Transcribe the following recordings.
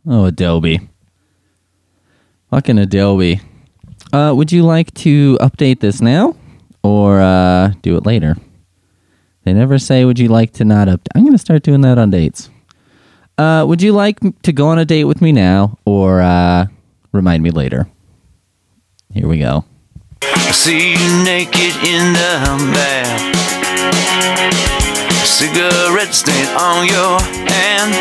Oh, Adobe. Fucking Adobe. Would you like to update this now? Or do it later? They never say, would you like to not update? I'm going to start doing that on dates. Would you like to go on a date with me now? Or remind me later? Here we go. I see you naked in the bath. Cigarette stain on your hand.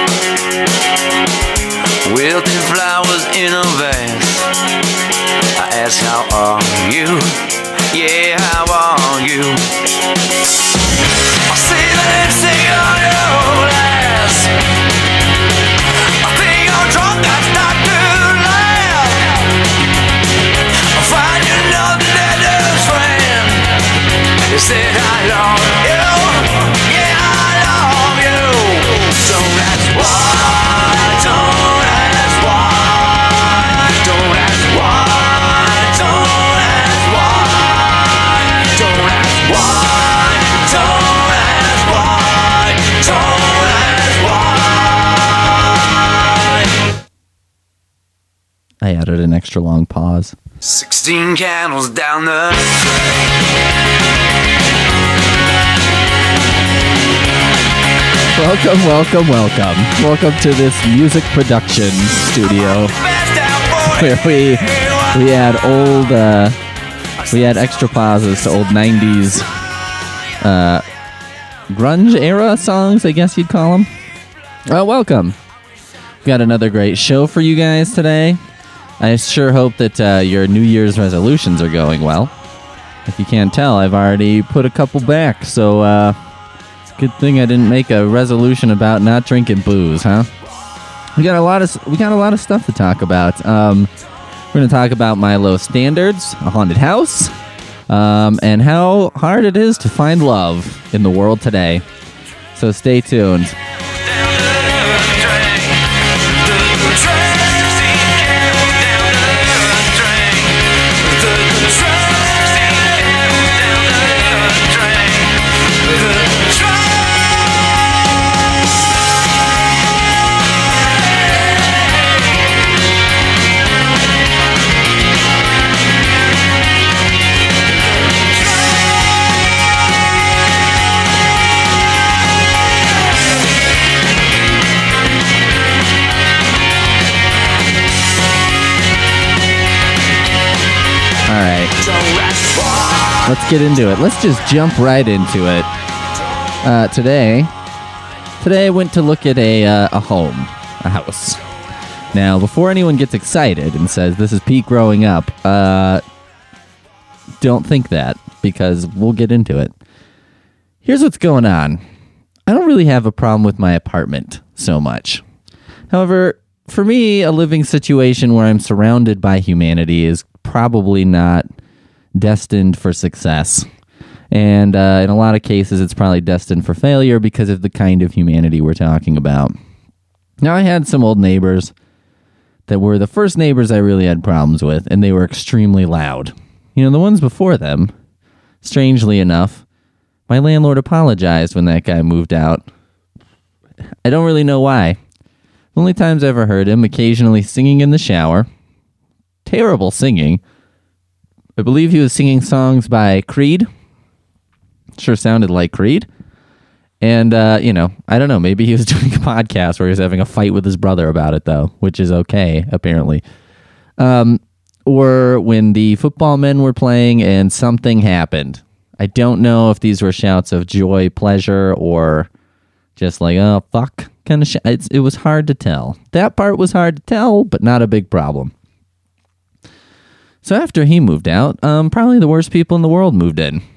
Wilting flowers in a vase. I ask, how are you? Yeah, how are you? I see the lipstick on your glass. I think I'm drunk, that's not too loud. I find you nothing that is friend. You said I love you. Yeah, I love you. Don't ask why. Don't ask why. Don't ask why. Don't ask why. Don't ask why. Don't ask why. Don't ask why. I added an extra long pause. 16 candles down the track. Welcome to this music production studio where we add extra pauses to old 90s grunge era songs, I guess you'd call them. Welcome. We've got another great show for you guys today. I sure hope that your New Year's resolutions are going well. If you can't tell, I've already put a couple back, so good thing I didn't make a resolution about not drinking booze, huh? We got a lot of stuff to talk about. We're going to talk about my low standards, a haunted house, and how hard it is to find love in the world today. So stay tuned. Let's get into it. Let's just jump right into it. Today I went to look at a house. Now, before anyone gets excited and says this is Pete growing up, don't think that, because we'll get into it. Here's what's going on. I don't really have a problem with my apartment so much. However, for me, a living situation where I'm surrounded by humanity is probably not destined for success. And in a lot of cases, it's probably destined for failure because of the kind of humanity we're talking about. Now, I had some old neighbors that were the first neighbors I really had problems with, and they were extremely loud. You know, the ones before them, strangely enough, my landlord apologized when that guy moved out. I don't really know why. The only times I ever heard him, occasionally singing in the shower. Terrible singing. I believe he was singing songs by Creed. Sure sounded like Creed. And, I don't know, maybe he was doing a podcast where he was having a fight with his brother about it, though, which is okay, apparently. Or when the football men were playing and something happened. I don't know if these were shouts of joy, pleasure, or just like, oh, fuck, kind of it was hard to tell. That part was hard to tell, but not a big problem. So after he moved out, probably the worst people in the world moved in. It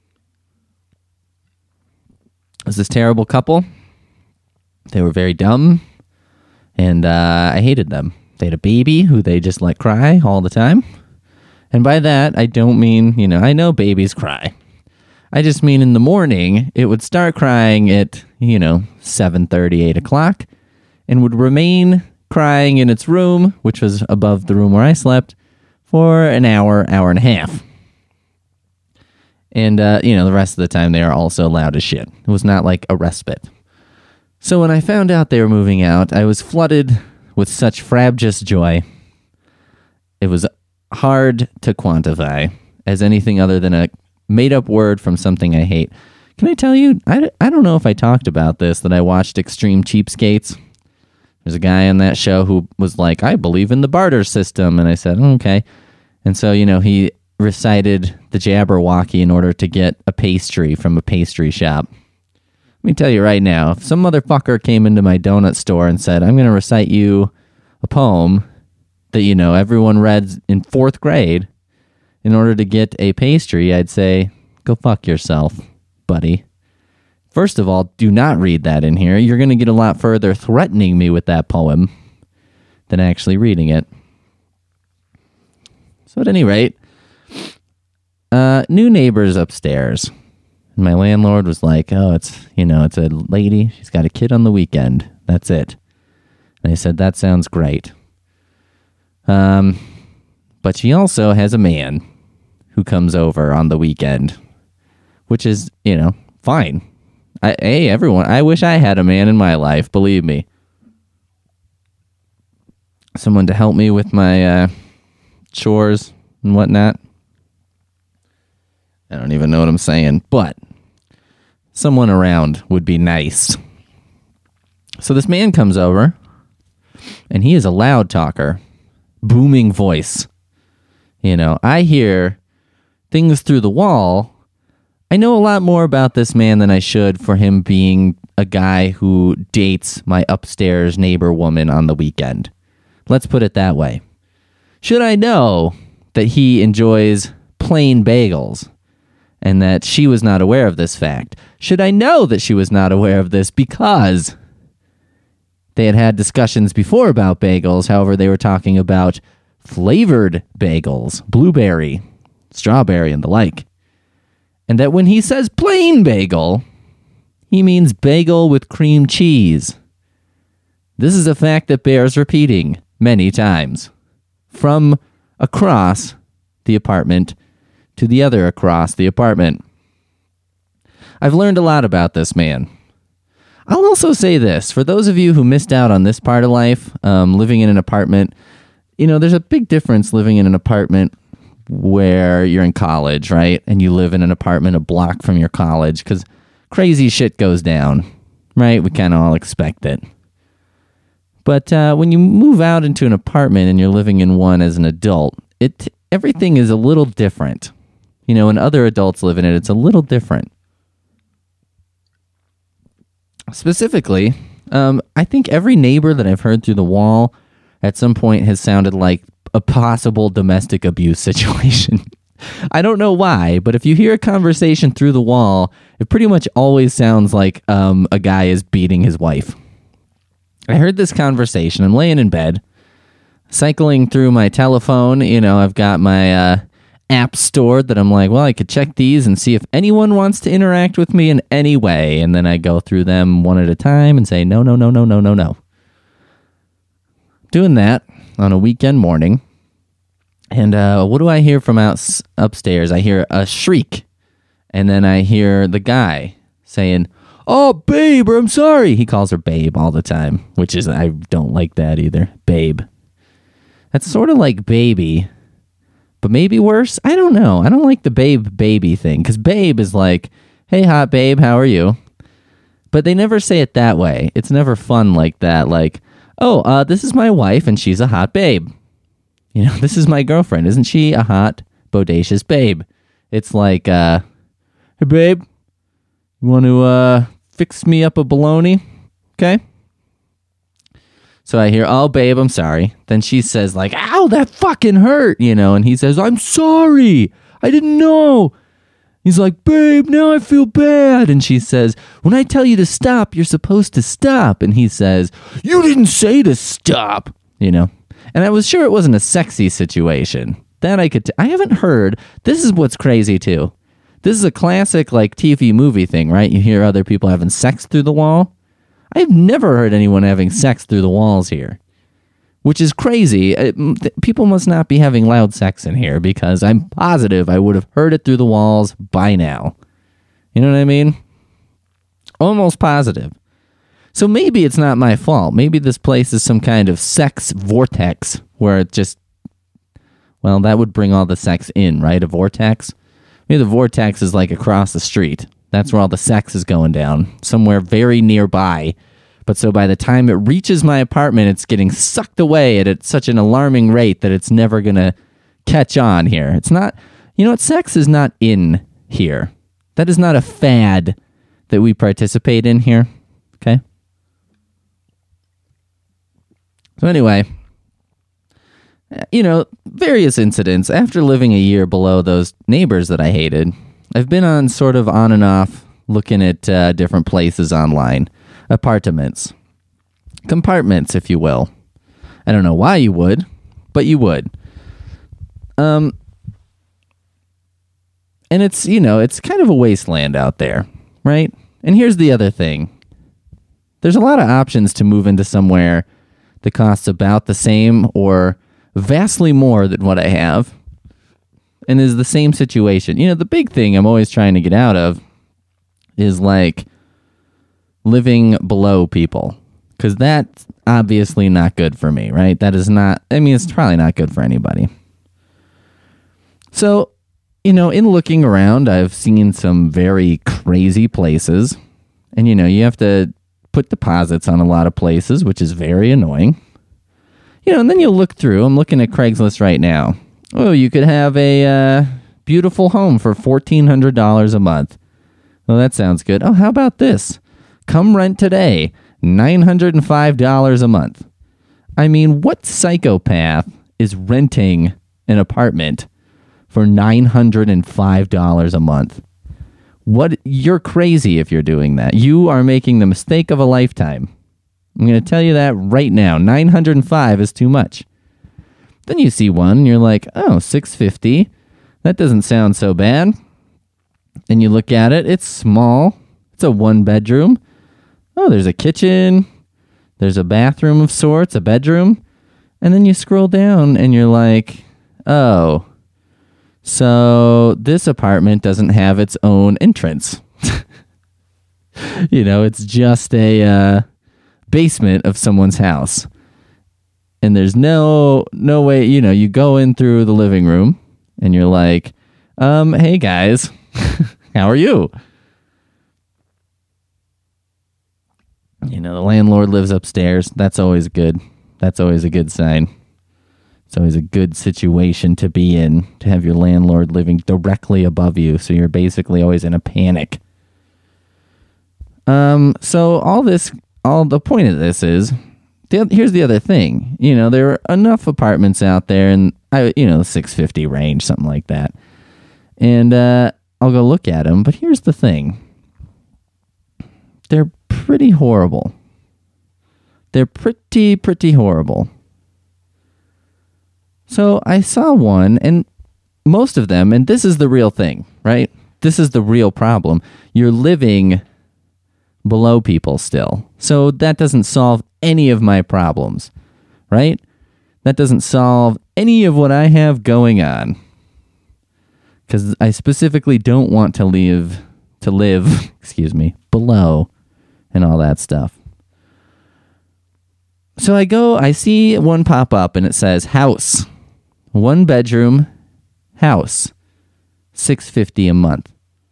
was this terrible couple. They were very dumb, and I hated them. They had a baby who they just let cry all the time. And by that, I don't mean, I know babies cry. I just mean in the morning, it would start crying at, 7:30, 8 o'clock, and would remain crying in its room, which was above the room where I slept, for an hour and a half. And, the rest of the time they are also loud as shit. It was not like a respite. So when I found out they were moving out, I was flooded with such frabjous joy. It was hard to quantify as anything other than a made-up word from something I hate. Can I tell you, I don't know if I talked about this, that I watched Extreme Cheapskates. There's a guy on that show who was like, I believe in the barter system. And I said, okay. And so, he recited the Jabberwocky in order to get a pastry from a pastry shop. Let me tell you right now, if some motherfucker came into my donut store and said, I'm going to recite you a poem that, everyone read in 4th grade in order to get a pastry, I'd say, go fuck yourself, buddy. First of all, do not read that in here. You're going to get a lot further threatening me with that poem than actually reading it. So at any rate, new neighbors upstairs. And my landlord was like, oh, it's a lady. She's got a kid on the weekend. That's it. And I said, that sounds great. But she also has a man who comes over on the weekend, which is, fine. Hey, everyone, I wish I had a man in my life, believe me. Someone to help me with my chores and whatnot. I don't even know what I'm saying, but someone around would be nice. So this man comes over, and he is a loud talker, booming voice. I hear things through the wall. I know a lot more about this man than I should for him being a guy who dates my upstairs neighbor woman on the weekend. Let's put it that way. Should I know that he enjoys plain bagels and that she was not aware of this fact? Should I know that she was not aware of this because they had discussions before about bagels? However, they were talking about flavored bagels, blueberry, strawberry, and the like. And that when he says plain bagel, he means bagel with cream cheese. This is a fact that bears repeating many times. From across the apartment to the other across the apartment. I've learned a lot about this man. I'll also say this, for those of you who missed out on this part of life, living in an apartment, there's a big difference living in an apartment where you're in college, right? And you live in an apartment a block from your college because crazy shit goes down, right? We kind of all expect it. But when you move out into an apartment and you're living in one as an adult, everything is a little different. When other adults live in it, it's a little different. Specifically, I think every neighbor that I've heard through the wall at some point has sounded like a possible domestic abuse situation. I don't know why, but if you hear a conversation through the wall, it pretty much always sounds like a guy is beating his wife. I heard this conversation. I'm laying in bed, cycling through my telephone. I've got my app stored that I'm like, well, I could check these and see if anyone wants to interact with me in any way. And then I go through them one at a time and say, no, no, no, no, no, no, no. Doing that on a weekend morning. And what do I hear from upstairs? I hear a shriek. And then I hear the guy saying, oh, babe, or I'm sorry. He calls her babe all the time, which is, I don't like that either. Babe. That's sort of like baby, but maybe worse. I don't know. I don't like the baby thing, because babe is like, hey, hot babe, how are you? But they never say it that way. It's never fun like that. Like, oh, this is my wife, and she's a hot babe. This is my girlfriend. Isn't she a hot, bodacious babe? It's like, hey, babe, you want to fix me up a bologna? Okay. So I hear, oh, babe, I'm sorry. Then she says, like, ow, that fucking hurt, and he says, I'm sorry. I didn't know. He's like, babe, now I feel bad. And she says, when I tell you to stop, you're supposed to stop. And he says, you didn't say to stop, And I was sure it wasn't a sexy situation. That I haven't heard. This is what's crazy, too. This is a classic, like, TV movie thing, right? You hear other people having sex through the wall. I've never heard anyone having sex through the walls here, which is crazy. People must not be having loud sex in here, because I'm positive I would have heard it through the walls by now. You know what I mean? Almost positive. So maybe it's not my fault. Maybe this place is some kind of sex vortex where it just, well, that would bring all the sex in, right? A vortex? Maybe the vortex is like across the street. That's where all the sex is going down, somewhere very nearby. But so by the time it reaches my apartment, it's getting sucked away at such an alarming rate that it's never going to catch on here. It's not, you know what? Sex is not in here. That is not a fad that we participate in here. Okay? So anyway, you know, various incidents. After living a year below those neighbors that I hated, I've been on and off looking at different places online. Apartments. Compartments, if you will. I don't know why you would, but you would. And it's, you know, it's kind of a wasteland out there, right? And here's the other thing. There's a lot of options to move into somewhere that costs about the same or vastly more than what I have and is the same situation. You know, the big thing I'm always trying to get out of is like living below people, because that's obviously not good for me, right? That is not, I mean, it's probably not good for anybody. So, you know, in looking around, I've seen some very crazy places, and, you know, you have to put deposits on a lot of places, which is very annoying. You know, and then you'll look through, I'm looking at Craigslist right now. Oh, you could have a beautiful home for $1,400 a month. Well, that sounds good. Oh, how about this? Come rent today, $905 a month. I mean, what psychopath is renting an apartment for $905 a month? What? You're crazy if you're doing that. You are making the mistake of a lifetime. I'm going to tell you that right now. $905 is too much. Then you see one, and you're like, oh, $650. That doesn't sound so bad. And you look at it. It's small. It's a 1-bedroom. Oh, there's a kitchen. There's a bathroom of sorts, a bedroom. And then you scroll down, and you're like, oh, so this apartment doesn't have its own entrance. You know, it's just a basement of someone's house. And there's no way, you know, you go in through the living room and you're like, hey guys, how are you? You know, the landlord lives upstairs. That's always good. That's always a good sign. It's always a good situation to be in, to have your landlord living directly above you. So you're basically always in a panic. So all the point of this is, here's the other thing. You know, there are enough apartments out there, and the $650 range, something like that. And I'll go look at them. But here's the thing. They're pretty horrible. They're pretty horrible. So I saw one, and most of them, and this is the real thing, right? This is the real problem. You're living below people still. So that doesn't solve any of my problems, right? That doesn't solve any of what I have going on. Because I specifically don't want to live, below and all that stuff. So I see one pop up and it says house, 1-bedroom house, $650 a month.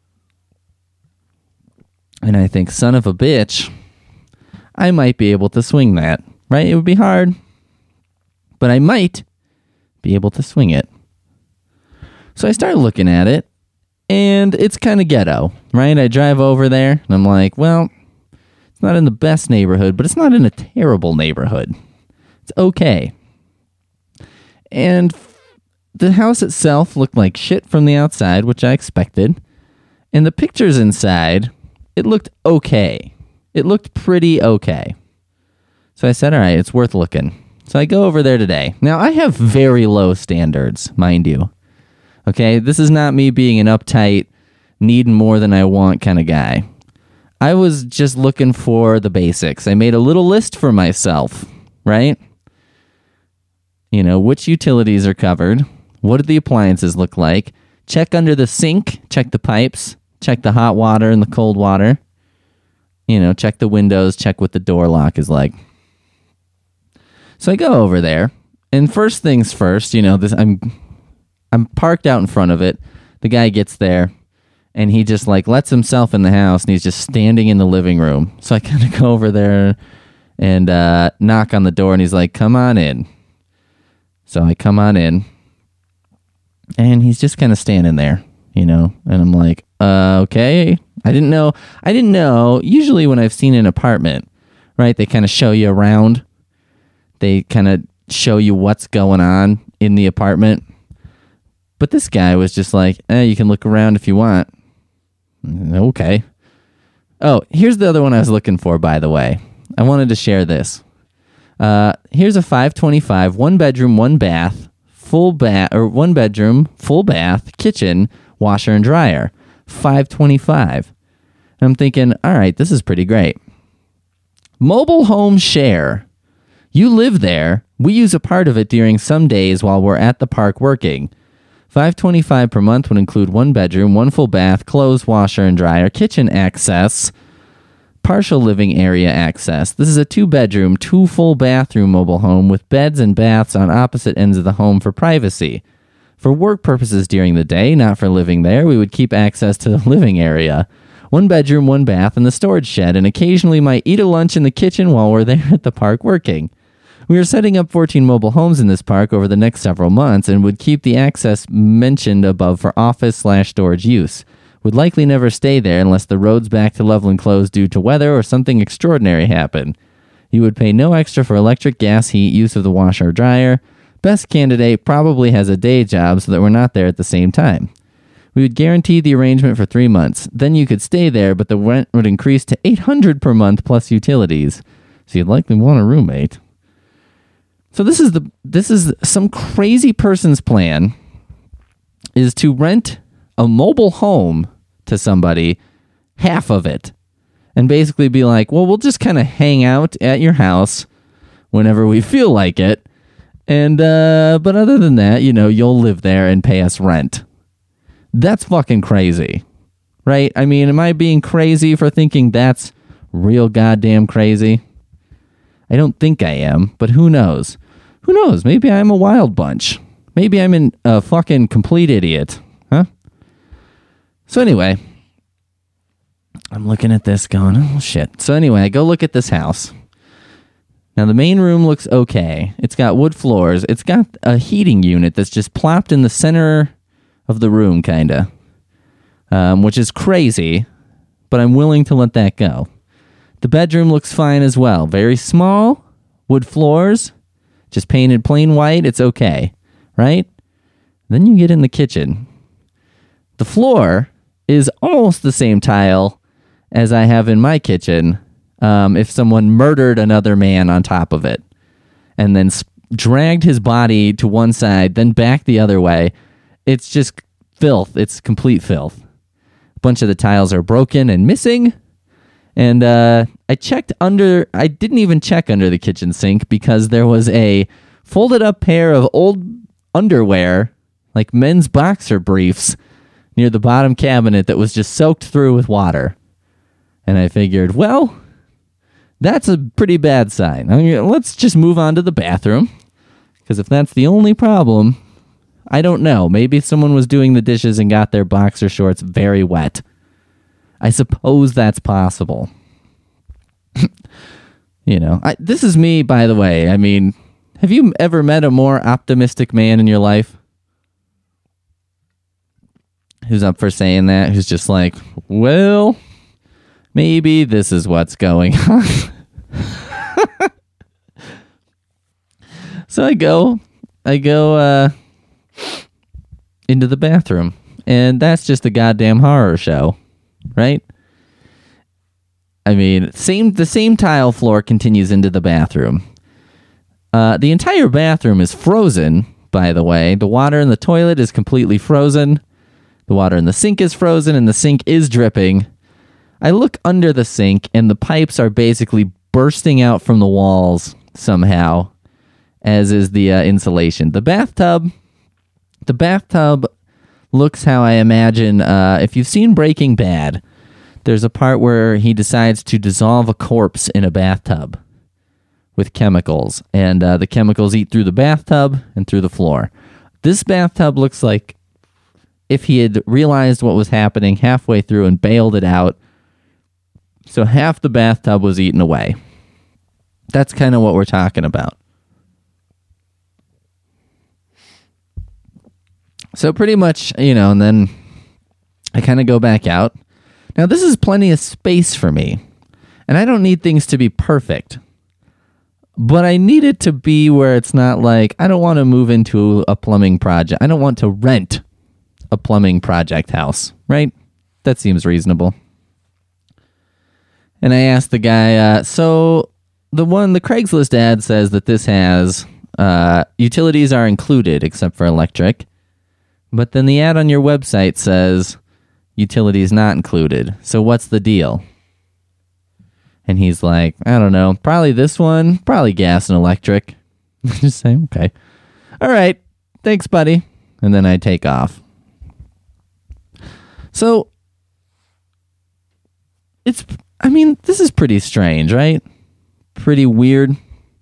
And I think, son of a bitch, I might be able to swing that, right? It would be hard, but I might be able to swing it. So I start looking at it, and it's kind of ghetto, right? I drive over there, and I'm like, well, it's not in the best neighborhood, but it's not in a terrible neighborhood. It's okay. And the house itself looked like shit from the outside, which I expected. And the pictures inside, it looked okay. It looked pretty okay. So I said, all right, it's worth looking. So I go over there today. Now, I have very low standards, mind you. Okay, this is not me being an uptight, needing more than I want kind of guy. I was just looking for the basics. I made a little list for myself, right? You know, which utilities are covered? What do the appliances look like? Check under the sink, check the pipes, check the hot water and the cold water. check the windows, check what the door lock is like. So I go over there, and first things first, I'm parked out in front of it. The guy gets there, and he just lets himself in the house, and he's just standing in the living room. So I kind of go over there and knock on the door, and he's like, "Come on in." So I come on in, and he's just kind of standing there, and I'm like, okay. I didn't know. Usually when I've seen an apartment, right, they kind of show you around. They kind of show you what's going on in the apartment. But this guy was just like, you can look around if you want. Okay. Oh, here's the other one I was looking for, by the way. I wanted to share this. Here's a 525, 1 bedroom, 1 bath, or 1 bedroom, full bath, kitchen, washer and dryer. 525. And I'm thinking, all right, this is pretty great. Mobile home share. You live there. We use a part of it during some days while we're at the park working. $525 per month would include 1 bedroom, 1 full bath, clothes, washer and dryer, kitchen access, partial living area access. This is a 2 bedroom, 2 full bathroom mobile home with beds and baths on opposite ends of the home for privacy. For work purposes during the day, not for living there, we would keep access to the living area. 1 bedroom, 1 bath, and the storage shed, and occasionally might eat a lunch in the kitchen while we're there at the park working. We are setting up 14 mobile homes in this park over the next several months and would keep the access mentioned above for office/storage use. Would likely never stay there unless the roads back to Loveland close due to weather or something extraordinary happen. You would pay no extra for electric, gas, heat, use of the washer or dryer. Best candidate probably has a day job so that we're not there at the same time. We would guarantee the arrangement for 3 months. Then you could stay there, but the rent would increase to $800 per month plus utilities. So you'd likely want a roommate. So this is some crazy person's plan is to rent a mobile home to somebody, half of it, and basically be like, well, we'll just kind of hang out at your house whenever we feel like it. And, but other than that, you'll live there and pay us rent. That's fucking crazy, right? I mean, am I being crazy for thinking that's real goddamn crazy? I don't think I am, but who knows? Who knows? Maybe I'm a wild bunch. Maybe I'm a fucking complete idiot, huh? So anyway, I'm looking at this going, oh shit. So anyway, I go look at this house. Now, the main room looks okay. It's got wood floors. It's got a heating unit that's just plopped in the center of the room, kind of, which is crazy, but I'm willing to let that go. The bedroom looks fine as well. Very small, wood floors, just painted plain white. It's okay, right? Then you get in the kitchen. The floor is almost the same tile as I have in my kitchen. If someone murdered another man on top of it and then dragged his body to one side, then back the other way, it's just filth. It's complete filth. A bunch of the tiles are broken and missing. And I didn't even check under the kitchen sink because there was a folded up pair of old underwear, like men's boxer briefs, near the bottom cabinet that was just soaked through with water. And I figured, well, that's a pretty bad sign. I mean, let's just move on to the bathroom. Because if that's the only problem, I don't know. Maybe someone was doing the dishes and got their boxer shorts very wet. I suppose that's possible. This is me, by the way. I mean, have you ever met a more optimistic man in your life? Who's up for saying that? Who's just like, well, maybe this is what's going on. So I go into the bathroom, and that's just a goddamn horror show, right? I mean, the same tile floor continues into the bathroom. The entire bathroom is frozen, by the way. The water in the toilet is completely frozen. The water in the sink is frozen, and the sink is dripping. I look under the sink, and the pipes are basically bursting out from the walls somehow, as is the insulation. The bathtub looks how I imagine, if you've seen Breaking Bad, there's a part where he decides to dissolve a corpse in a bathtub with chemicals, and the chemicals eat through the bathtub and through the floor. This bathtub looks like if he had realized what was happening halfway through and bailed it out. So half the bathtub was eaten away. That's kind of what we're talking about. So pretty much, and then I kind of go back out. Now, this is plenty of space for me, and I don't need things to be perfect. But I need it to be where it's not like, I don't want to move into a plumbing project. I don't want to rent a plumbing project house, right? That seems reasonable. And I asked the guy, so the Craigslist ad says that this has utilities are included except for electric. But then the ad on your website says utilities not included. So what's the deal? And he's like, I don't know, probably this one, probably gas and electric. Just say, okay. All right, thanks, buddy. And then I take off. So, this is pretty strange, right? Pretty weird.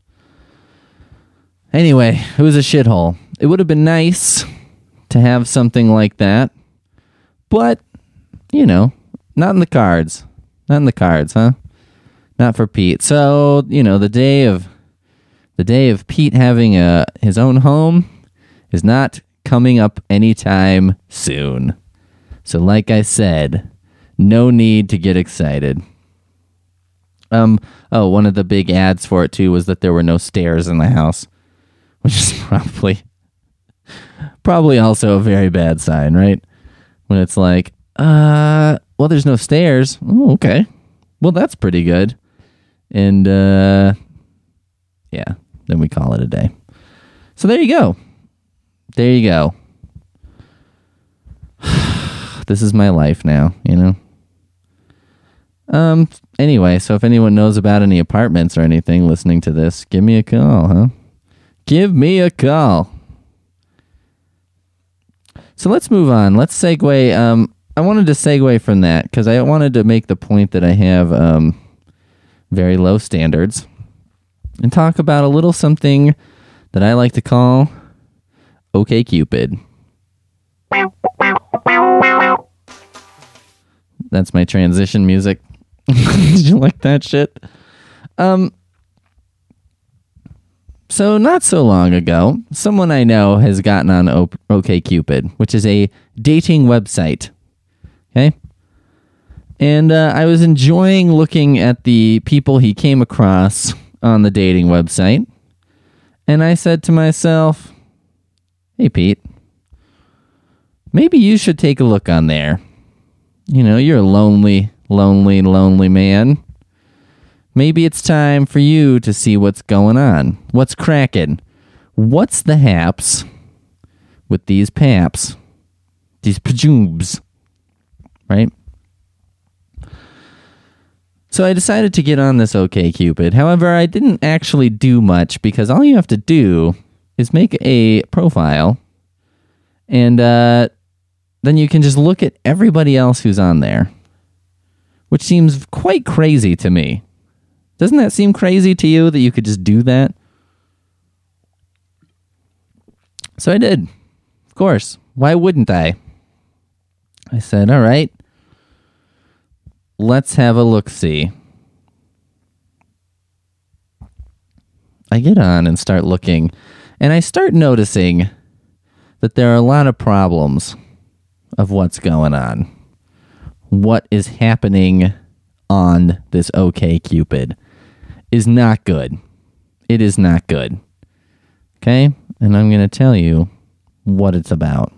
Anyway, it was a shithole. It would have been nice to have something like that. But, not in the cards. Not in the cards, huh? Not for Pete. So, the day of Pete having his own home is not coming up anytime soon. So like I said, no need to get excited. One of the big ads for it too was that there were no stairs in the house, which is probably also a very bad sign, right? When it's like, well, there's no stairs. Oh, okay. Well, that's pretty good. And, yeah, then we call it a day. So there you go. There you go. This is my life now, Anyway, so if anyone knows about any apartments or anything listening to this, give me a call, huh? Give me a call. So let's move on. Let's segue. I wanted to segue from that because I wanted to make the point that I have, very low standards, and talk about a little something that I like to call OkCupid. That's my transition music. Did you like that shit? So not so long ago, someone I know has gotten on OkCupid, which is a dating website. Okay? And I was enjoying looking at the people he came across on the dating website. And I said to myself, hey, Pete, maybe you should take a look on there. You're a lonely man. Maybe it's time for you to see what's going on. What's cracking? What's the haps with these paps? These pajoobs. Right? So I decided to get on this OkCupid. However, I didn't actually do much because all you have to do is make a profile and then you can just look at everybody else who's on there, which seems quite crazy to me. Doesn't that seem crazy to you that you could just do that? So I did. Of course. Why wouldn't I? I said, all right. Let's have a look-see. I get on and start looking, and I start noticing that there are a lot of problems of what's going on. What is happening on this OkCupid is not good. It is not good. Okay? And I'm going to tell you what it's about.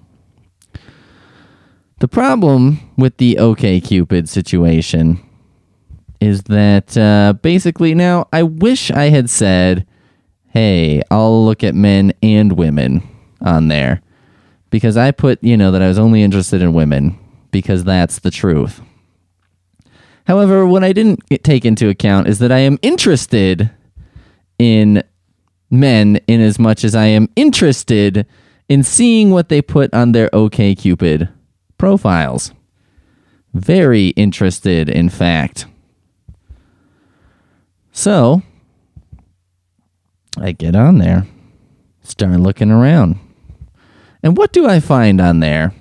The problem with the OkCupid situation is that basically now I wish I had said, hey, I'll look at men and women on there. Because I put, that I was only interested in women because that's the truth. However, what I didn't take into account is that I am interested in men in as much as I am interested in seeing what they put on their OkCupid profiles. Very interested, in fact. So, I get on there, start looking around. And what do I find on there?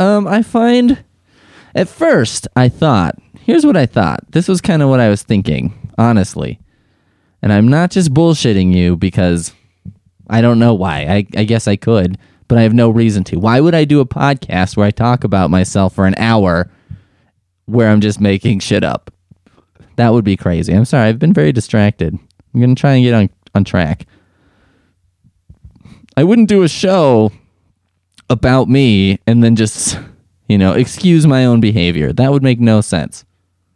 At first, I thought, here's what I thought. This was kind of what I was thinking, honestly. And I'm not just bullshitting you because I don't know why. I guess I could, but I have no reason to. Why would I do a podcast where I talk about myself for an hour where I'm just making shit up? That would be crazy. I'm sorry. I've been very distracted. I'm going to try and get on track. I wouldn't do a show about me and then just, excuse my own behavior. That would make no sense.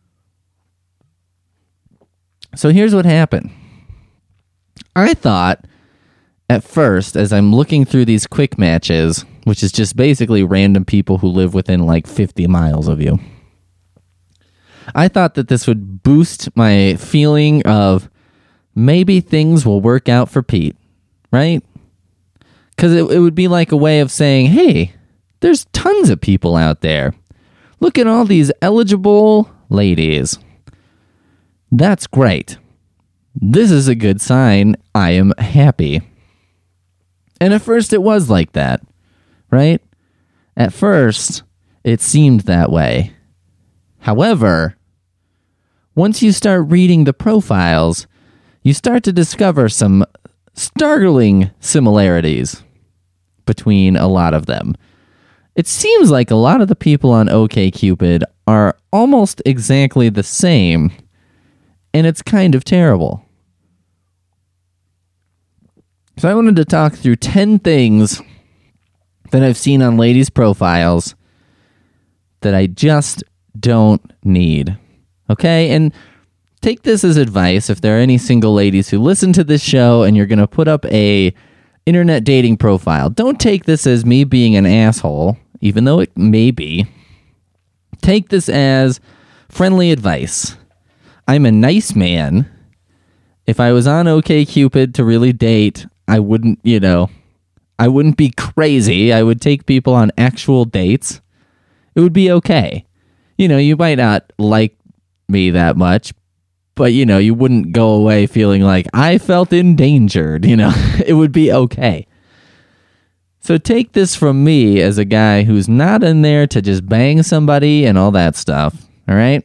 So here's what happened. I thought at first, as I'm looking through these quick matches, which is just basically random people who live within like 50 miles of you, I thought that this would boost my feeling of maybe things will work out for Pete, right? Because it would be like a way of saying, hey, there's tons of people out there. Look at all these eligible ladies. That's great. This is a good sign. I am happy. And at first it was like that, right? At first, it seemed that way. However, once you start reading the profiles, you start to discover some startling similarities between a lot of them. It seems like a lot of the people on OkCupid are almost exactly the same, and it's kind of terrible. So I wanted to talk through 10 things that I've seen on ladies' profiles that I just don't need. Okay? And take this as advice if there are any single ladies who listen to this show and you're going to put up a internet dating profile. Don't take this as me being an asshole, even though it may be. Take this as friendly advice. I'm a nice man. If I was on OkCupid to really date, I wouldn't, I wouldn't be crazy. I would take people on actual dates. It would be okay. You might not like me that much, but, you wouldn't go away feeling like I felt endangered, It would be okay. So take this from me as a guy who's not in there to just bang somebody and all that stuff, all right?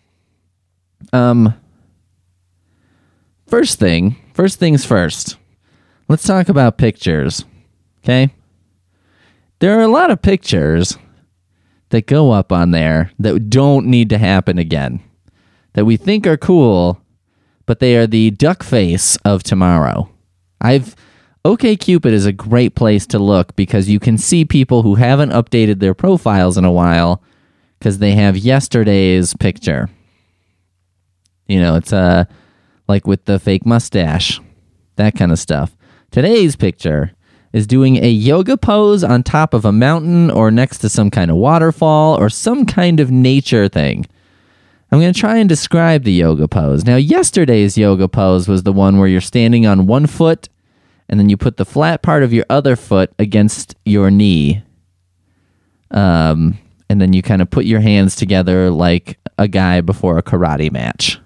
First things first. Let's talk about pictures, okay? There are a lot of pictures that go up on there that don't need to happen again, that we think are cool, but they are the duck face of tomorrow. OkCupid is a great place to look because you can see people who haven't updated their profiles in a while because they have yesterday's picture. It's like with the fake mustache, that kind of stuff. Today's picture is doing a yoga pose on top of a mountain or next to some kind of waterfall or some kind of nature thing. I'm going to try and describe the yoga pose. Now, yesterday's yoga pose was the one where you're standing on one foot and then you put the flat part of your other foot against your knee. And then you kind of put your hands together like a guy before a karate match.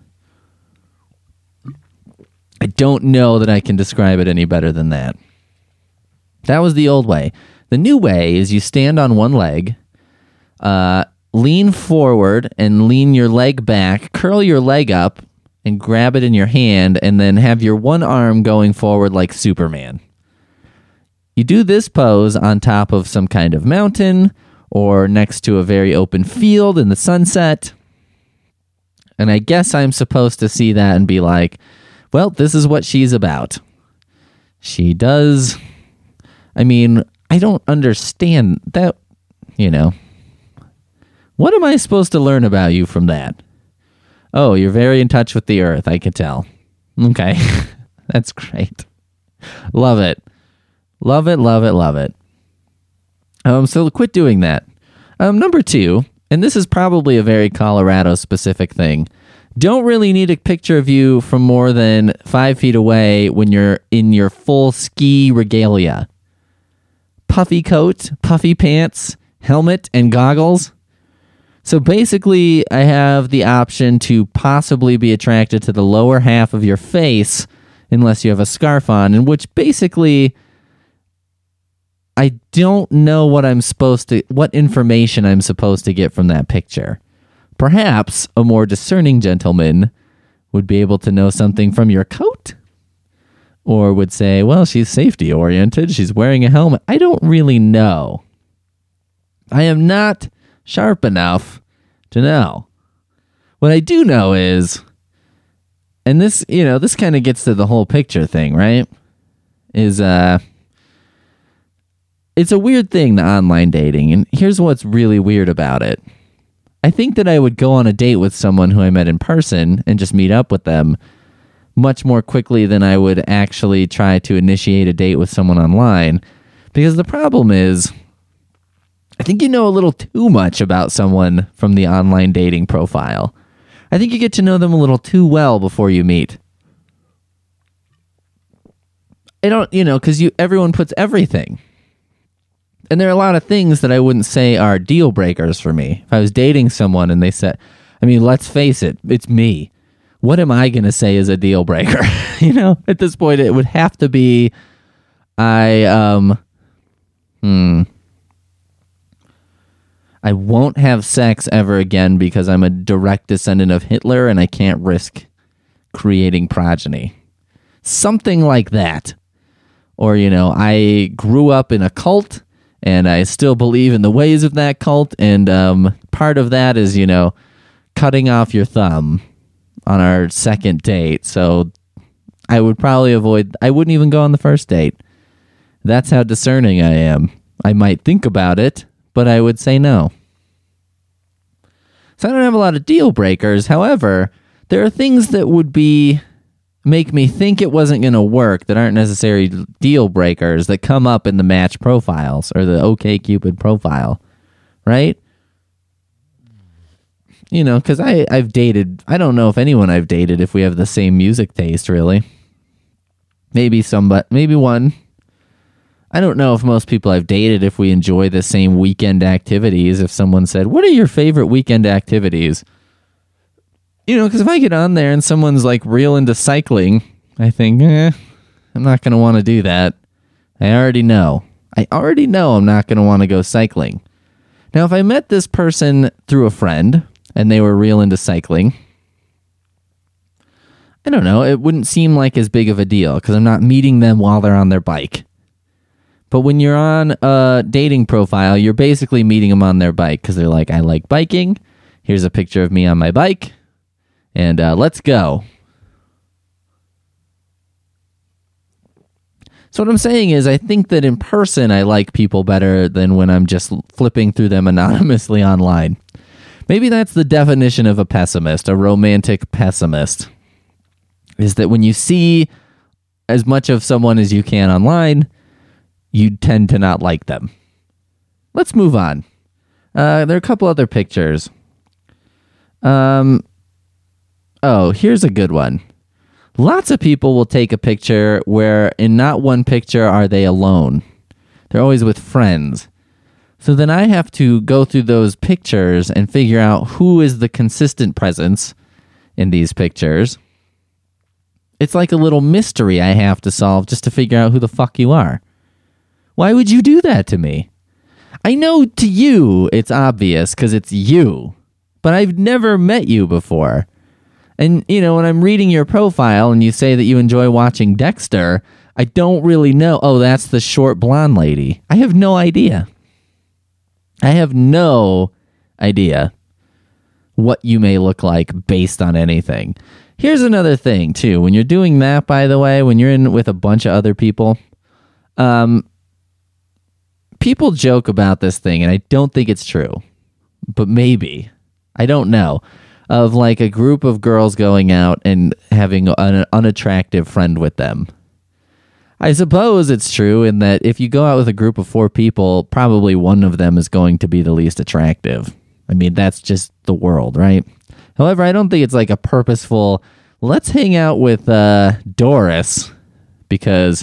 I don't know that I can describe it any better than that. That was the old way. The new way is you stand on one leg, lean forward and lean your leg back, curl your leg up and grab it in your hand, and then have your one arm going forward like Superman. You do this pose on top of some kind of mountain or next to a very open field in the sunset. And I guess I'm supposed to see that and be like, well, this is what she's about. She does. I mean, I don't understand that, What am I supposed to learn about you from that? Oh, you're very in touch with the earth, I can tell. Okay. That's great. Love it. Love it, love it, love it. So quit doing that. Number 2, and this is probably a very Colorado-specific thing. Don't really need a picture of you from more than 5 feet away when you're in your full ski regalia. Puffy coat, puffy pants, helmet, and goggles. So basically, I have the option to possibly be attracted to the lower half of your face unless you have a scarf on, in which basically I don't know what information I'm supposed to get from that picture. Perhaps a more discerning gentleman would be able to know something from your coat, or would say, well, she's safety oriented, she's wearing a helmet. I don't really know. I am not sharp enough to know. What I do know is, and this kind of gets to the whole picture thing, right? It's a weird thing, the online dating, and here's what's really weird about it. I think that I would go on a date with someone who I met in person and just meet up with them much more quickly than I would actually try to initiate a date with someone online, because the problem is, I think you know a little too much about someone from the online dating profile. I think you get to know them a little too well before you meet. Because everyone puts everything. And there are a lot of things that I wouldn't say are deal breakers for me. If I was dating someone and they said, let's face it, it's me. What am I going to say is a deal breaker? At this point, it would have to be, I won't have sex ever again because I'm a direct descendant of Hitler and I can't risk creating progeny. Something like that. Or, I grew up in a cult and I still believe in the ways of that cult, and part of that is, cutting off your thumb on our second date. So I would probably I wouldn't even go on the first date. That's how discerning I am. I might think about it, but I would say no. So I don't have a lot of deal breakers. However, there are things that would make me think it wasn't going to work that aren't necessarily deal breakers that come up in the match profiles or the OkCupid profile, right? Because I've dated, I don't know if anyone I've dated if we have the same music taste, really. Maybe one. I don't know if most people I've dated if we enjoy the same weekend activities. If someone said, what are your favorite weekend activities? Because if I get on there and someone's like real into cycling, I think, I'm not going to want to do that. I already know I'm not going to want to go cycling. Now, if I met this person through a friend and they were real into cycling, I don't know, it wouldn't seem like as big of a deal because I'm not meeting them while they're on their bike. But when you're on a dating profile, you're basically meeting them on their bike because they're like, I like biking. Here's a picture of me on my bike. And let's go. So what I'm saying is I think that in person I like people better than when I'm just flipping through them anonymously online. Maybe that's the definition of a pessimist, a romantic pessimist. Is that when you see as much of someone as you can online, you tend to not like them. Let's move on. There are a couple other pictures. Here's a good one. Lots of people will take a picture where in not one picture are they alone. They're always with friends. So then I have to go through those pictures and figure out who is the consistent presence in these pictures. It's like a little mystery I have to solve just to figure out who the fuck you are. Why would you do that to me? I know to you it's obvious because it's you, but I've never met you before. And, when I'm reading your profile and you say that you enjoy watching Dexter, I don't really know. Oh, that's the short blonde lady. I have no idea. I have no idea what you may look like based on anything. Here's another thing, too. When you're doing that, by the way, when you're in with a bunch of other people, people joke about this thing, and I don't think it's true. But maybe. I don't know. Of like a group of girls going out and having an unattractive friend with them. I suppose it's true in that if you go out with a group of 4 people, probably one of them is going to be the least attractive. I mean, that's just the world, right? However, I don't think it's like a purposeful, let's hang out with Doris because,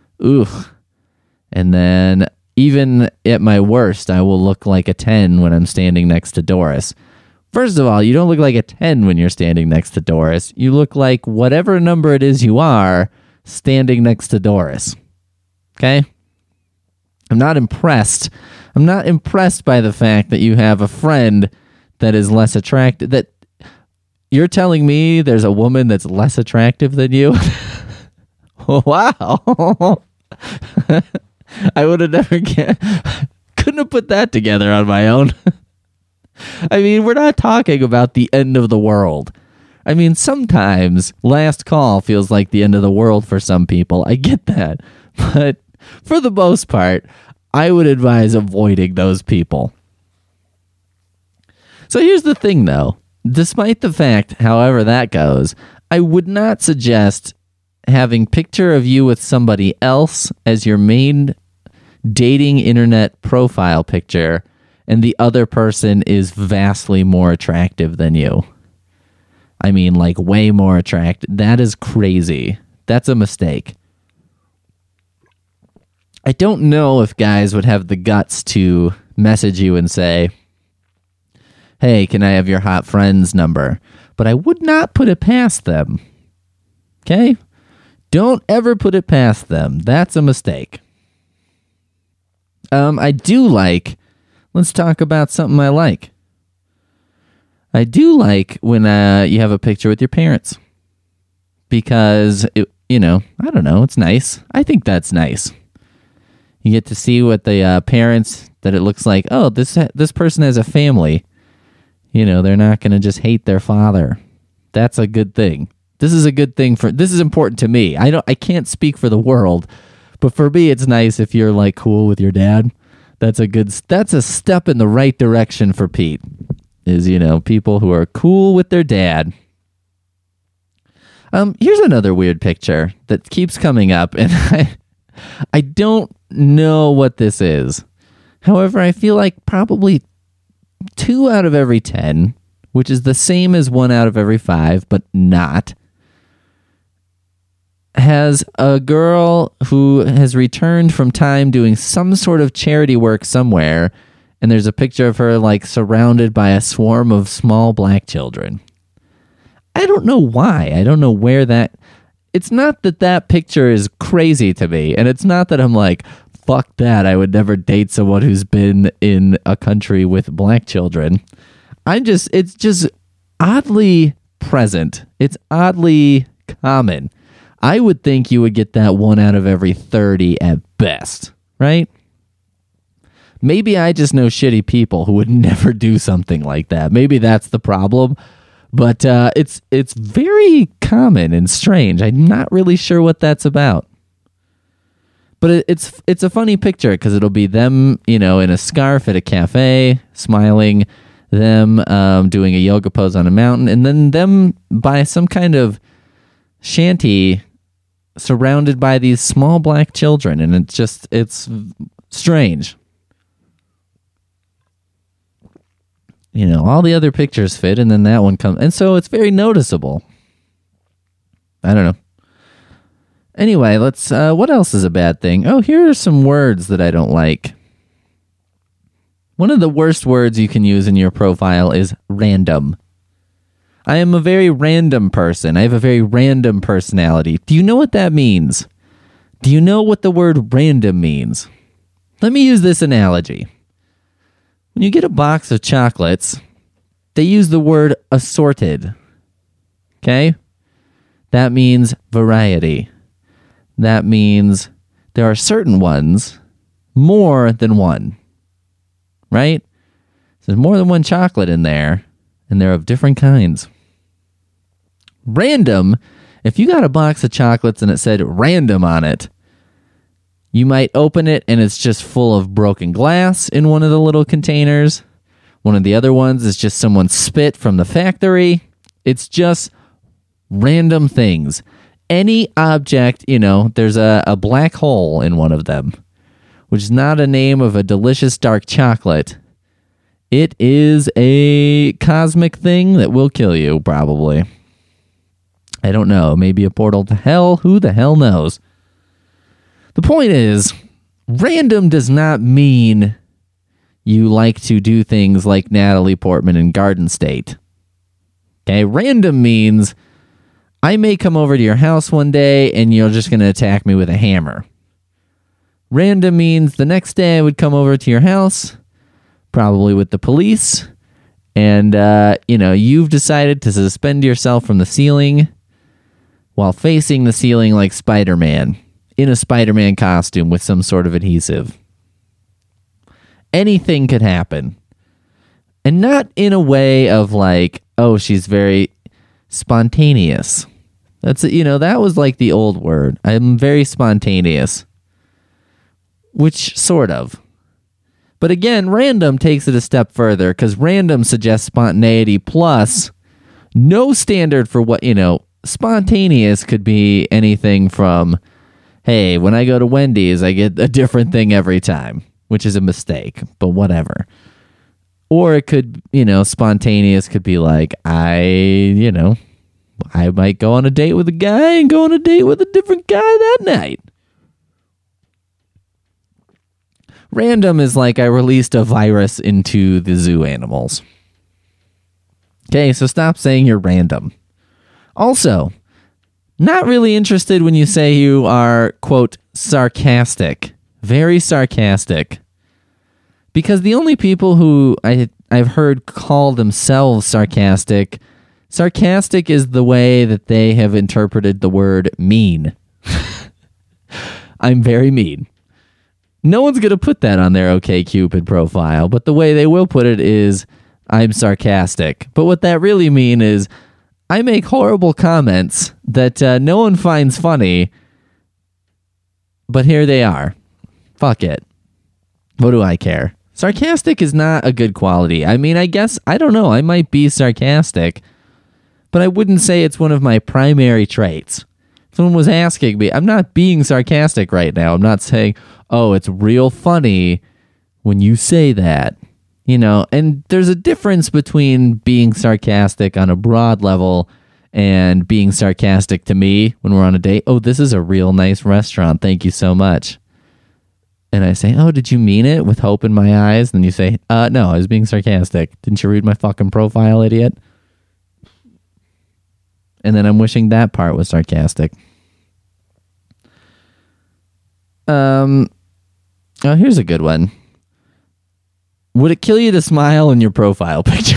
and then even at my worst, I will look like a 10 when I'm standing next to Doris. First of all, you don't look like a 10 when you're standing next to Doris. You look like whatever number it is you are standing next to Doris. Okay? I'm not impressed. I'm not impressed by the fact that you have a friend that is less attractive. That you're telling me there's a woman that's less attractive than you? Wow. I would have never couldn't have put that together on my own. I mean, we're not talking about the end of the world. I mean, sometimes last call feels like the end of the world for some people. I get that. But for the most part, I would advise avoiding those people. So here's the thing, though. Despite the fact, however that goes, I would not suggest having picture of you with somebody else as your main dating internet profile picture, and the other person is vastly more attractive than you. I mean, like way more attractive. That is crazy. That's a mistake. I don't know if guys would have the guts to message you and say, hey, can I have your hot friend's number? But I would not put it past them. Okay? Don't ever put it past them. That's a mistake. I do like, let's talk about something I like. I do like when you have a picture with your parents. Because, I don't know, it's nice. I think that's nice. You get to see what the parents, that it looks like, oh, this person has a family. They're not going to just hate their father. That's a good thing. This is a good thing this is important to me. I can't speak for the world, but for me, it's nice if you're like cool with your dad. That's a step in the right direction for Pete. Is, people who are cool with their dad. Here's another weird picture that keeps coming up, and I don't know what this is. However, I feel like probably 2 out of every 10, which is the same as 1 out of every 5, but not, has a girl who has returned from time doing some sort of charity work somewhere, and there's a picture of her like surrounded by a swarm of small black children. I don't know why. I don't know where that... It's not that picture is crazy to me, and it's not that I'm like, fuck that, I would never date someone who's been in a country with black children. It's just oddly present. It's oddly common. I would think you would get that 1 out of every 30 at best, right? Maybe I just know shitty people who would never do something like that. Maybe that's the problem. But it's very common and strange. I'm not really sure what that's about. But it's a funny picture because it'll be them, in a scarf at a cafe, smiling, them doing a yoga pose on a mountain, and then them by some kind of shanty surrounded by these small black children. And it's strange. All the other pictures fit, and then that one comes. And so it's very noticeable. I don't know. Anyway, let's, what else is a bad thing? Oh, here are some words that I don't like. One of the worst words you can use in your profile is random. I am a very random person. I have a very random personality. Do you know what that means? Do you know what the word random means? Let me use this analogy. When you get a box of chocolates, they use the word assorted. Okay? That means variety. That means there are certain ones, more than one. Right? So there's more than one chocolate in there, and they're of different kinds. Random, if you got a box of chocolates and it said random on it, you might open it and it's just full of broken glass in one of the little containers. One of the other ones is just someone's spit from the factory. It's just random things. Any object, there's a black hole in one of them, which is not a name of a delicious dark chocolate. It is a cosmic thing that will kill you, probably. I don't know. Maybe a portal to hell. Who the hell knows? The point is, random does not mean you like to do things like Natalie Portman in Garden State. Okay, random means I may come over to your house one day and you're just going to attack me with a hammer. Random means the next day I would come over to your house, probably with the police, and, you've decided to suspend yourself from the ceiling while facing the ceiling like Spider-Man, in a Spider-Man costume with some sort of adhesive. Anything could happen. And not in a way of like, oh, she's very spontaneous. That's, that was like the old word. I'm very spontaneous. Which, sort of. But again, random takes it a step further, because random suggests spontaneity plus no standard for what, spontaneous could be anything from, hey, when I go to Wendy's, I get a different thing every time, which is a mistake, but whatever. Or it could, spontaneous could be like, I might go on a date with a guy and go on a date with a different guy that night. Random is like I released a virus into the zoo animals. Okay, so stop saying you're random. Also, not really interested when you say you are, quote, sarcastic. Very sarcastic. Because the only people who I've heard call themselves sarcastic is the way that they have interpreted the word mean. I'm very mean. No one's going to put that on their OkCupid profile, but the way they will put it is, I'm sarcastic. But what that really means is, I make horrible comments that no one finds funny, but here they are. Fuck it. What do I care? Sarcastic is not a good quality. I mean, I guess, I don't know, I might be sarcastic, but I wouldn't say it's one of my primary traits. Someone was asking me, I'm not being sarcastic right now. I'm not saying, oh, it's real funny when you say that. And there's a difference between being sarcastic on a broad level and being sarcastic to me when we're on a date. Oh, this is a real nice restaurant. Thank you so much. And I say, oh, did you mean it with hope in my eyes? And you say, no, I was being sarcastic. Didn't you read my fucking profile, idiot? And then I'm wishing that part was sarcastic. Oh, here's a good one. Would it kill you to smile in your profile picture?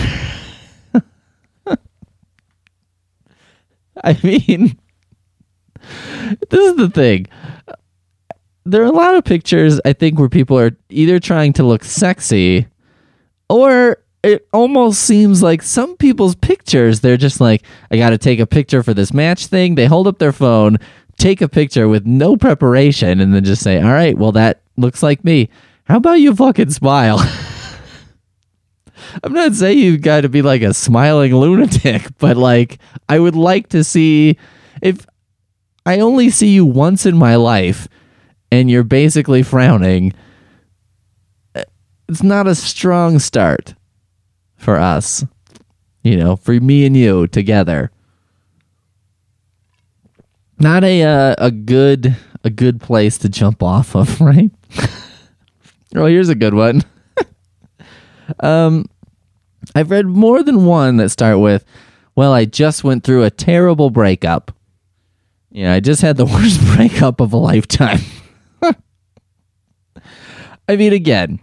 I mean, this is the thing. There are a lot of pictures, I think, where people are either trying to look sexy, or it almost seems like some people's pictures, they're just like, I got to take a picture for this match thing. They hold up their phone, take a picture with no preparation, and then just say, all right, well, that looks like me. How about you fucking smile? I'm not saying you've got to be like a smiling lunatic, but like, I would like to see, if I only see you once in my life and you're basically frowning, it's not a strong start for us, for me and you together. Not a good place to jump off of, right? Oh, here's a good one. I've read more than one that start with, well, I just went through a terrible breakup. I just had the worst breakup of a lifetime. I mean, again,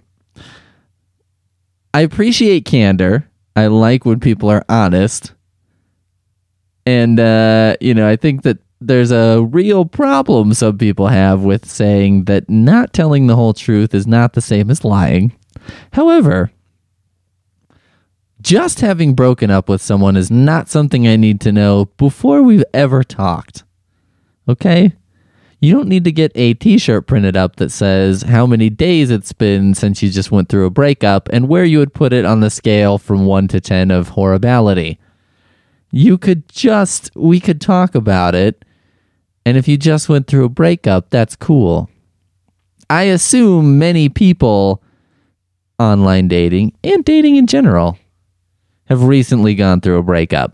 I appreciate candor. I like when people are honest. And, I think that there's a real problem some people have with saying that not telling the whole truth is not the same as lying. However, just having broken up with someone is not something I need to know before we've ever talked. Okay? You don't need to get a t-shirt printed up that says how many days it's been since you just went through a breakup and where you would put it on the scale from 1 to 10 of horribility. We could talk about it, and if you just went through a breakup, that's cool. I assume many people, online dating, and dating in general, have recently gone through a breakup.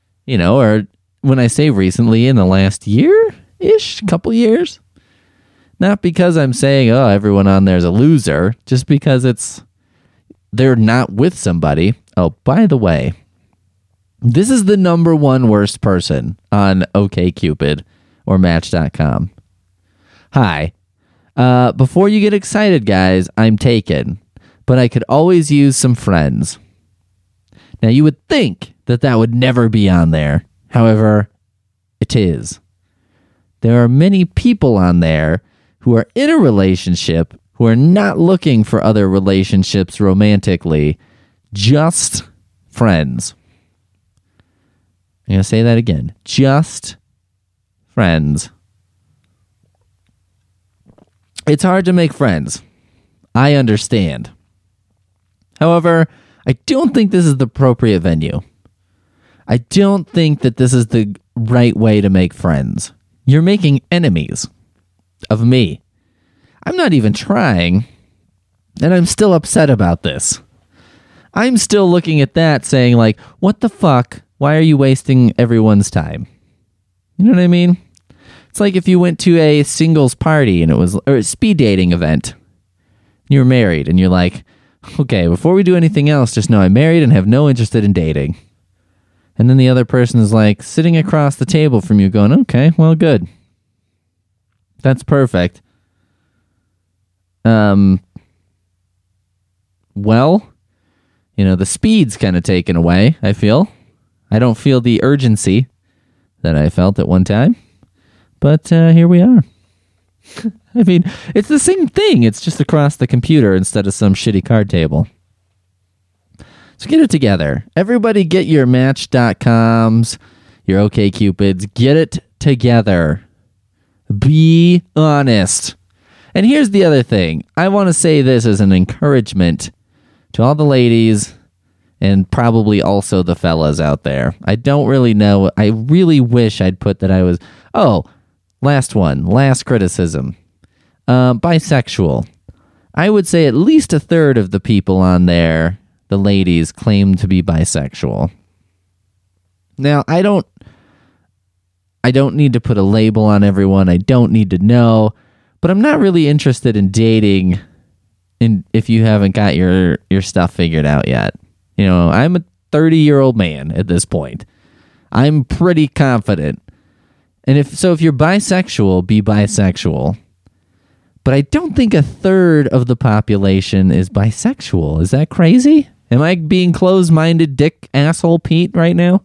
Or when I say recently, in the last year-ish, couple years. Not because I'm saying, oh, everyone on there is a loser, just because they're not with somebody. Oh, by the way, this is the number one worst person on OkCupid or Match.com. Hi. Before you get excited, guys, I'm taken, but I could always use some friends. Now, you would think that would never be on there. However, it is. There are many people on there who are in a relationship who are not looking for other relationships romantically, just friends. I'm going to say that again. Just friends. It's hard to make friends. I understand. However, I don't think this is the appropriate venue. I don't think that this is the right way to make friends. You're making enemies of me. I'm not even trying, and I'm still upset about this. I'm still looking at that saying, like, what the fuck? Why are you wasting everyone's time? You know what I mean? It's like if you went to a singles party and or a speed dating event. You're married and you're like, okay, before we do anything else, just know I'm married and have no interest in dating. And then the other person is like sitting across the table from you going, okay, well, good. That's perfect. Well, the speed's kind of taken away, I feel. I don't feel the urgency that I felt at one time. But here we are. I mean, it's the same thing. It's just across the computer instead of some shitty card table. So get it together. Everybody get your Match.coms, your OkCupids. Get it together. Be honest. And here's the other thing. I want to say this as an encouragement to all the ladies and probably also the fellas out there. I don't really know. I really wish I'd put that I was... Oh, last criticism. Bisexual. I would say at least a third of the people on there, the ladies, claim to be bisexual. Now, I don't need to put a label on everyone. I don't need to know. But I'm not really interested in dating if you haven't got your stuff figured out yet. I'm a 30-year-old man at this point. I'm pretty confident. And if you're bisexual, be bisexual. But I don't think a third of the population is bisexual. Is that crazy? Am I being closed-minded dick asshole Pete right now?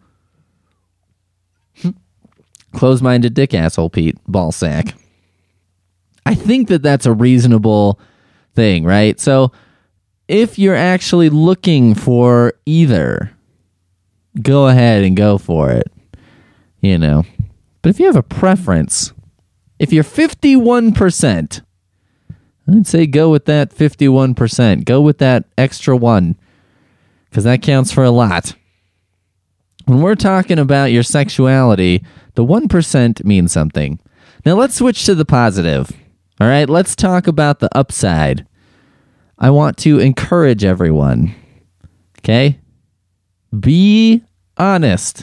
Closed-minded dick asshole Pete, ball sack. I think that's a reasonable thing, right? So if you're actually looking for either, go ahead and go for it. But if you have a preference, if you're 51%, I'd say go with that 51%. Go with that extra one, because that counts for a lot. When we're talking about your sexuality, the 1% means something. Now let's switch to the positive. All right, let's talk about the upside. I want to encourage everyone. Okay? Be honest.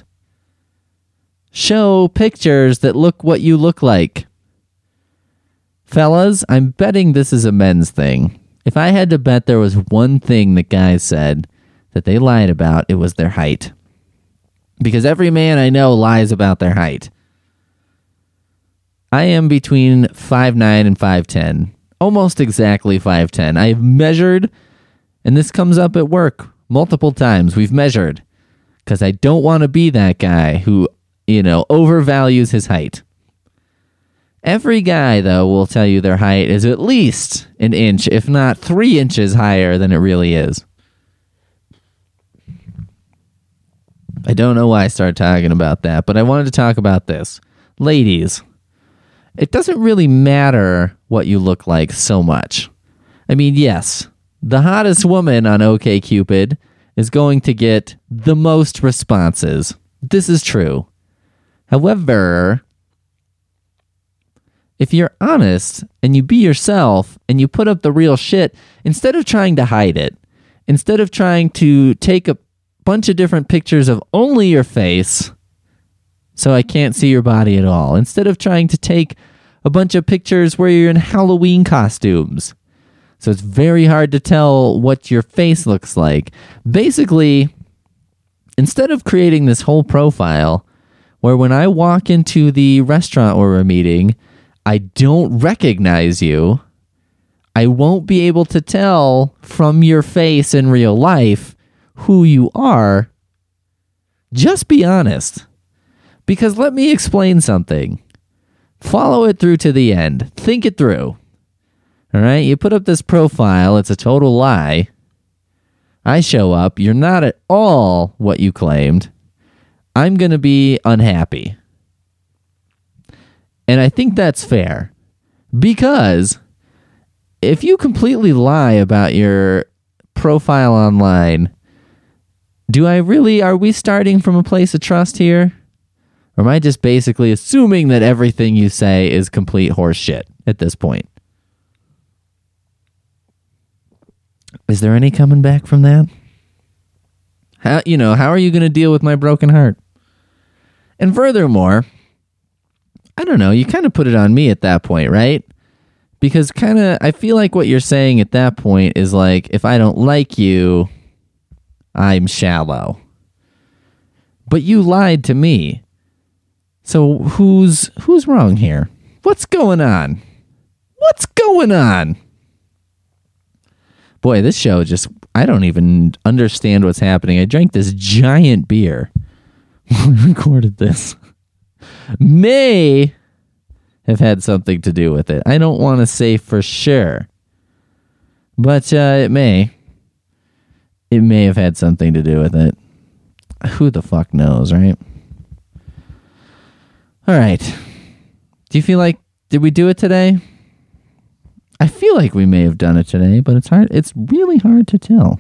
Show pictures that look what you look like. Fellas, I'm betting this is a men's thing. If I had to bet there was one thing that guys said that they lied about, it was their height. Because every man I know lies about their height. I am between 5'9" and 5'10". Almost exactly 5'10". I've measured, and this comes up at work multiple times. We've measured. Because I don't want to be that guy who, overvalues his height. Every guy, though, will tell you their height is at least an inch, if not 3 inches higher than it really is. I don't know why I started talking about that, but I wanted to talk about this. Ladies, it doesn't really matter what you look like so much. I mean, yes, the hottest woman on OkCupid is going to get the most responses. This is true. However, if you're honest and you be yourself and you put up the real shit, instead of trying to hide it, instead of trying to take a bunch of different pictures of only your face so I can't see your body at all, instead of trying to take a bunch of pictures where you're in Halloween costumes. So it's very hard to tell what your face looks like. Basically, instead of creating this whole profile where when I walk into the restaurant where we're meeting, I don't recognize you, I won't be able to tell from your face in real life who you are. Just be honest. Because let me explain something. Follow it through to the end. Think it through. All right? You put up this profile. It's a total lie. I show up. You're not at all what you claimed. I'm going to be unhappy. And I think that's fair. Because if you completely lie about your profile online, are we starting from a place of trust here? Or am I just basically assuming that everything you say is complete horse shit at this point? Is there any coming back from that? How are you going to deal with my broken heart? And furthermore, I don't know, you kind of put it on me at that point, right? Because I feel like what you're saying at that point is like, if I don't like you, I'm shallow. But you lied to me. So who's wrong here? What's going on? What's going on? Boy, this show I don't even understand what's happening. I drank this giant beer when we recorded this. May have had something to do with it. I don't want to say for sure. But it may. It may have had something to do with it. Who the fuck knows, right? All right. Do you feel like, did we do it today? I feel like we may have done it today, but it's hard. It's really hard to tell.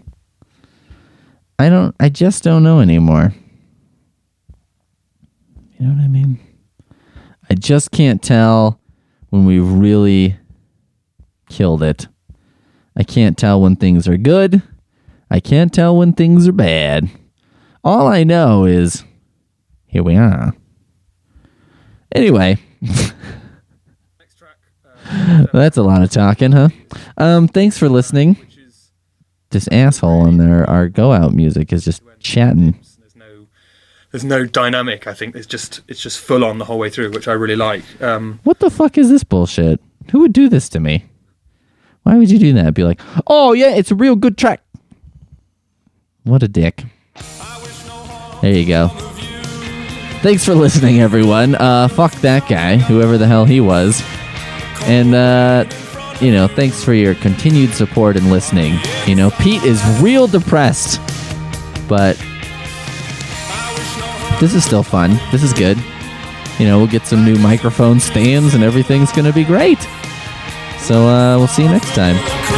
I just don't know anymore. You know what I mean? I just can't tell when we really killed it. I can't tell when things are good. I can't tell when things are bad. All I know is, here we are. Anyway. That's a lot of talking, huh? Thanks for listening. This asshole in there, our go out music is just chatting. There's no dynamic. I think it's just full on the whole way through, which I really like. What the fuck is this bullshit? Who would do this to me? Why would you do that? Be like, oh yeah, it's a real good track. What a dick. There you go. Thanks for listening, everyone. Fuck that guy, whoever the hell he was. And, thanks for your continued support and listening. Pete is real depressed, but this is still fun. This is good. We'll get some new microphone stands and everything's going to be great. So, we'll see you next time.